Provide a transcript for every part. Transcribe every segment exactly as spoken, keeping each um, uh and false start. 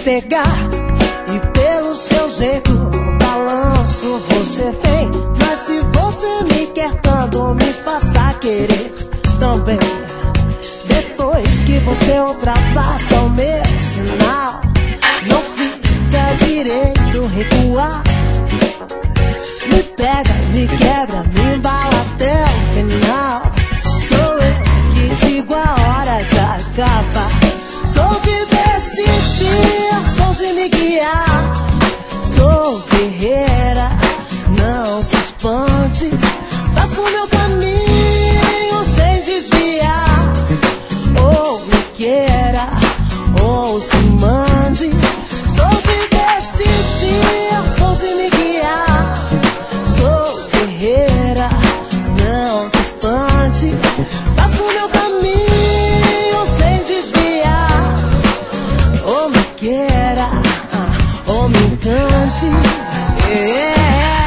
pegar e pelo seu jeito balanço você tem. Mas se você me quer tanto, me faça querer também. Depois que você ultrapassa o meu sinal, não fica direito recuar. Me pega, me quebra, me embala até o final. Sou eu que digo a hora de acabar. Sou de decidir, sou de me guiar. Sou guerreira, não se espante. Faço meu caminho sem desviar. Ou me queira, ou se mande. Sou de decidir, sou de me guiar. Sou guerreira, não se espante. Faço meu caminho sem desviar. Ou me queira, ou me encante. Yeah.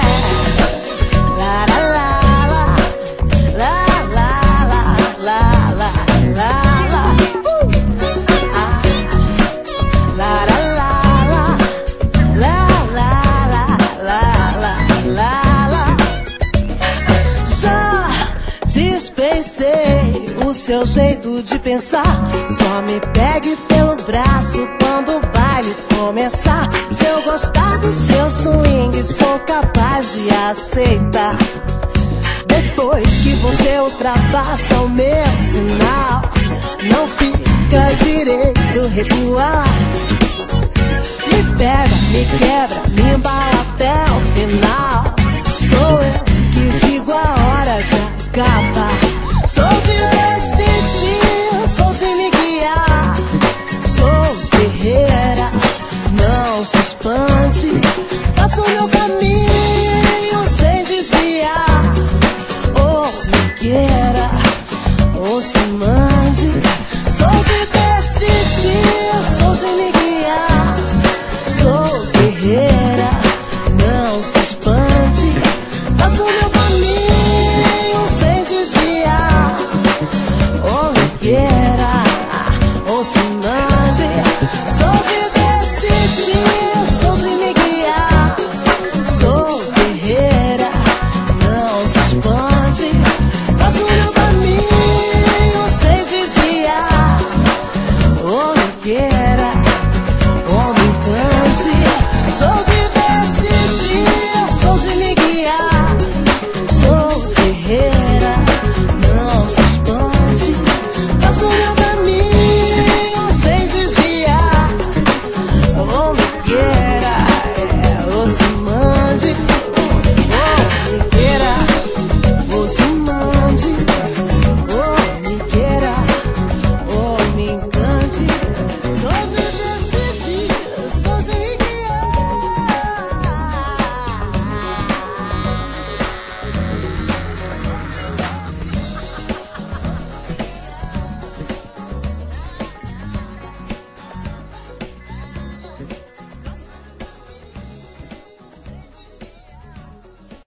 Dispensei o seu jeito de pensar. Só me pegue pelo braço quando o baile começar. Se eu gostar do seu swing, sou capaz de aceitar. Depois que você ultrapassa o meu sinal, não fica direito recuar. Me pega, me quebra, me embala até o final. Sou eu que digo a hora de acabar. Sou de decidir, sou de me guiar. Sou guerreira, não se espante. Faço meu caminho sem desviar. Ou me queira, ou se mande. Sou de decidir, sou de me